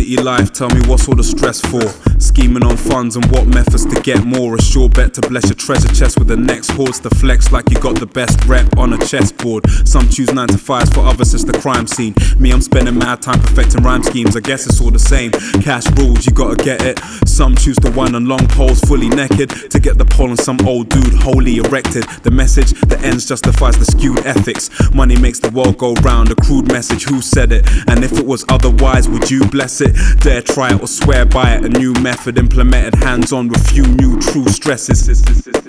city life, tell me what's all the stress for? Scheming on funds and what methods to get more. A sure bet to bless your treasure chest with the next hordes to flex like you got the best rep on a chessboard. Some choose 9 to 5s, for others it's the crime scene. Me, I'm spending mad time perfecting rhyme schemes, I guess it's all the same. Cash rules, you gotta get it. Some choose to whine on long poles fully naked to get the pole on some old dude wholly erected. The message, the ends justifies the skewed ethics. Money makes the world go round, a crude message, who said it? And if it was otherwise, would you bless it? Dare try it or swear by it, a new method implemented hands-on with few new true stresses.